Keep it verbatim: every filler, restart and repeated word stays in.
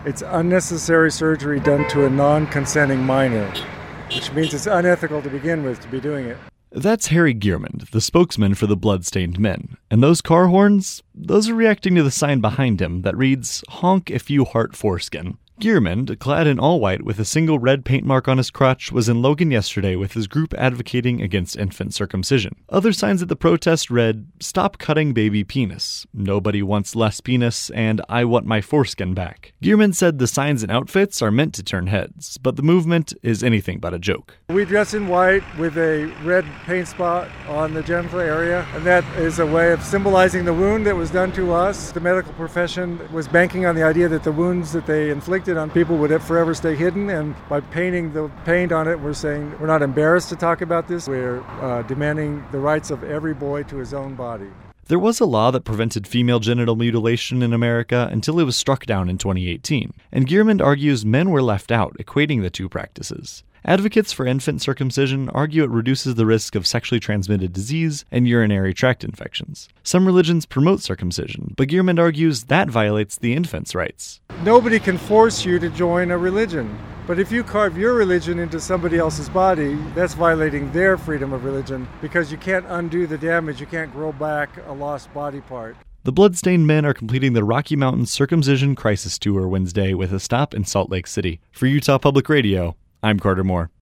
It's unnecessary surgery done to a non-consenting minor, which means it's unethical to begin with to be doing it. That's Harry Giermund, the spokesman for the Bloodstained Men. And those car horns, those are reacting to the sign behind him that reads, "Honk if you heart foreskin." Giermund, clad in all white with a single red paint mark on his crotch, was in Logan yesterday with his group advocating against infant circumcision. Other signs at the protest read, "Stop cutting baby penis," "Nobody wants less penis," and "I want my foreskin back." Giermund said the signs and outfits are meant to turn heads, but the movement is anything but a joke. We dress in white with a red paint spot on the genital area, and that is a way of symbolizing the wound that was done to us. The medical profession was banking on the idea that the wounds that they inflicted on people would forever stay hidden, and by painting the paint on it, we're saying we're not embarrassed to talk about this. We're uh, demanding the rights of every boy to his own body. There was a law that prevented female genital mutilation in America until it was struck down in twenty eighteen, and Giermund argues men were left out, equating the two practices. Advocates for infant circumcision argue it reduces the risk of sexually transmitted disease and urinary tract infections. Some religions promote circumcision, but Giermund argues that violates the infant's rights. Nobody can force you to join a religion, but if you carve your religion into somebody else's body, that's violating their freedom of religion because you can't undo the damage, you can't grow back a lost body part. The Bloodstained Men are completing the Rocky Mountain Circumcision Crisis Tour Wednesday with a stop in Salt Lake City. For Utah Public Radio, I'm Carter Moore.